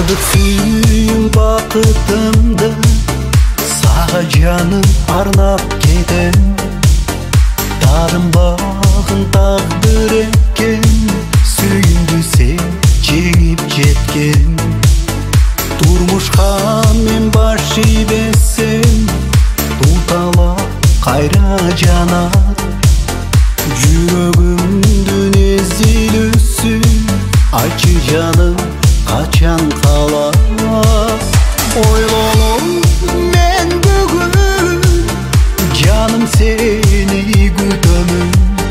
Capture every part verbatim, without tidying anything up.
бардык сүйүүм бакытымды сага жаным арнап кетем. Тарынбагын тагдыр экен, сүйүүмдү сен жеңип жеткен. Турмушка мен баш ийбесем, тутала кайра жанат. Жүрөгүмдүн эзилүүсү, айтчы жаным качан калат? Ойлолом мен бүгүн, жаным сени күтөмүн.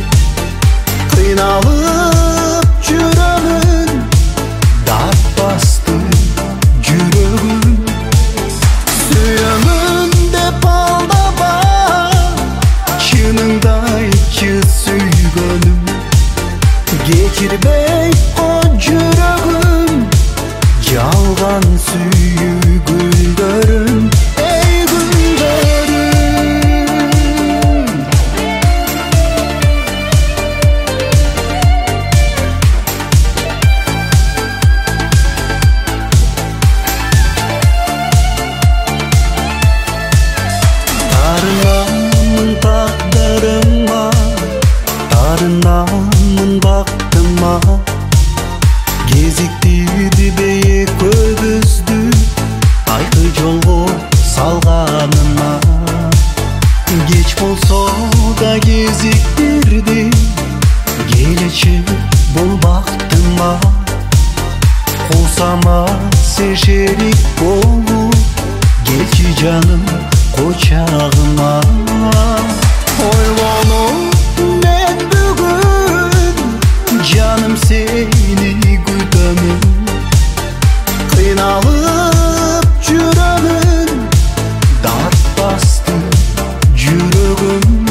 Кыйналып жүрөмүн, дат басты жүрөгүм. Сүйөмүн деп алдама, чыныңды айтчы сүйгөнүм. Кечирбей о жүрөгүм, жалган сүйүү гүлдөрүм. Эй гүлдөрүм, тарынамын тагдырыма, тарынамын бактыма. Кезиктирди бейек көбүздү, айкы жолго салганыма. Кеч болсо да кезиктирди, келечи бул бактыма. Кусама сен шерик болуп, келчи жаным кочагыма. Ойлолом мен бүгүн, жаным сени күтөмүн. Кыйналып жүрөмүн, дат басты жүрөгүм.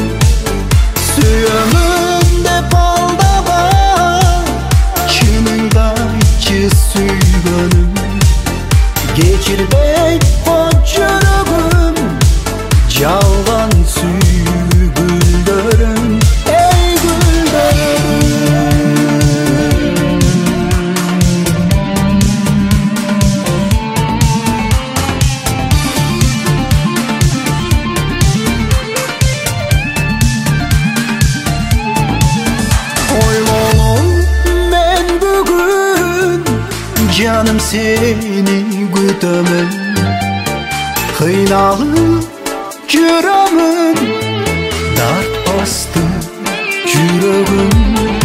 Сүйөмүн деп алдама, чыныңды айтчы сүйгөнүм. Кечирбей о жүрөгүм, жалган сүйүү гүлдөрүм. Эй гүлдөрүм, ойлолом мен бүгүн, жаным сени күтөмүн. Кыйналып жүрөмүн, дат басты жүрөгүм.